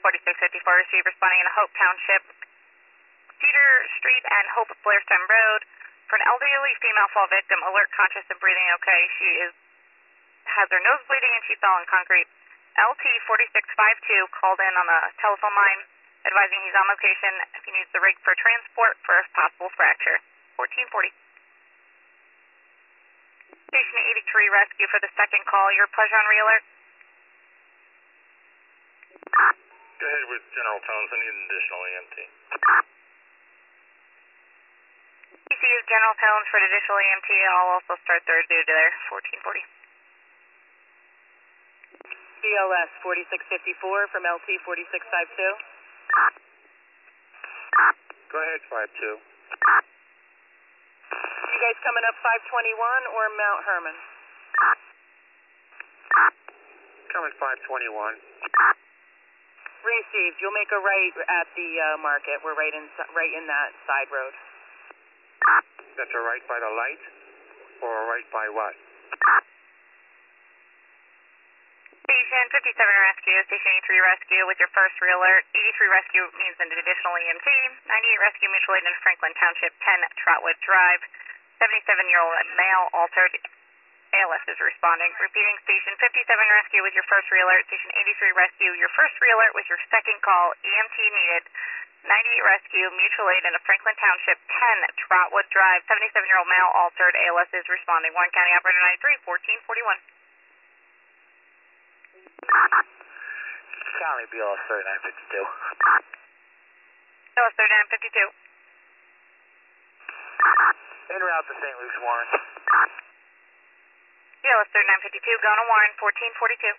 4654, receive responding in Hope Township, Cedar Street and Hope Blairstown Road. For an elderly female fall victim, alert, conscious, and breathing okay. She has her nose bleeding and she fell on concrete. LT 4652 called in on the telephone line, advising he's on location if he needs the rig for transport for a possible fracture. 1440. Station 83 rescue for the second call. Your pleasure on re-alert. Go ahead with General Tones. I need an additional EMT. PC is General Tones for an additional EMT. I'll also start third duty there. 1440. BLS 4654 from LT 4652. Go ahead, 52. You guys coming up 521 or Mount Herman? Coming 521. Received. You'll make a right at the market. We're right in that side road. That's a right by the light or a right by what? Station 57 rescue, Station 83 rescue with your first re-alert. 83 rescue means an additional EMT. 98 rescue, mutual aid in Franklin Township, 10 Trotwood Drive. 77-year-old male altered. ALS is responding. Repeating, Station 57 rescue with your first re-alert. Station 83 rescue, your first re-alert with your second call. EMT needed. 98 rescue, mutual aid in Franklin Township, 10 Trotwood Drive. 77-year-old male altered. ALS is responding. Warren County Operator 93, 1441. County BLS 3952. BLS 3952. En route to St. Luke's, Warren. BLS 3952, going to Warren, 1442.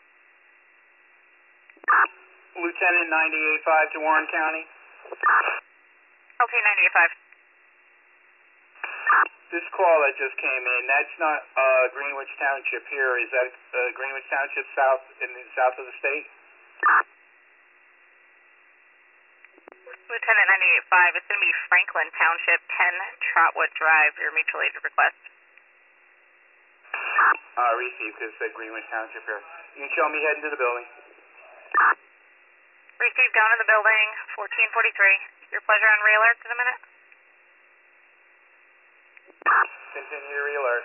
Lieutenant 98.5 to Warren County. LT 98.5. This call that just came in, that's not Greenwich Township here. Is that Greenwich Township south in the south of the state? Lieutenant 98.5, it's going to be Franklin Township, 10 Trotwood Drive, your mutual aid request. Receive, because it said Greenwich Township here. You can show me heading to the building. Receive, down to the building, 1443. Your pleasure on re-alert in a minute? Continue re-alert.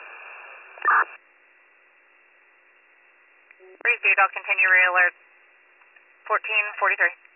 Received, I'll continue re-alert. 1443.